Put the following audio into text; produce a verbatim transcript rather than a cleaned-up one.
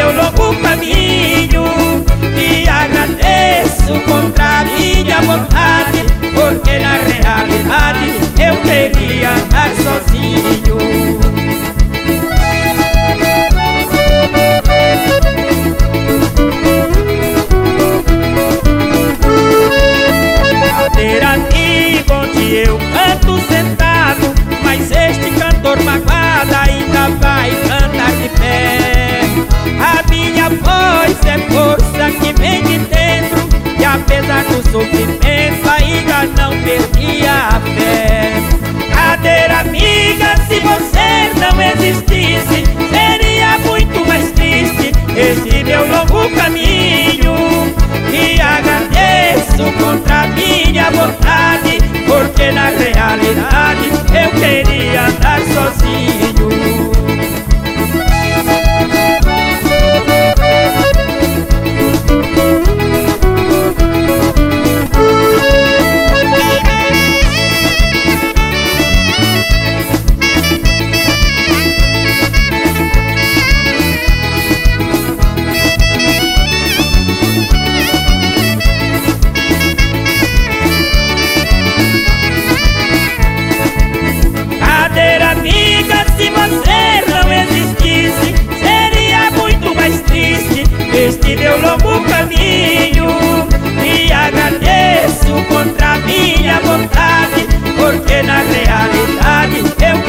meu longo caminho. E agradeço contra a minha vontade, porque na realidade eu queria andar sozinho. Cadeira amigo onde eu canto sentado, mas este cantor magoado ainda vai cantar de pé. A minha voz é força que vem de dentro, e apesar do sofrimento ainda não perdi a fé. Cadeira amiga, se você não existisse, seria muito mais triste esse meu longo caminho. E agradeço contra a minha vontade, porque na realidade eu queria andar sozinho. Se você não existisse, seria muito mais triste este meu longo caminho. E agradeço contra a minha vontade, porque na realidade eu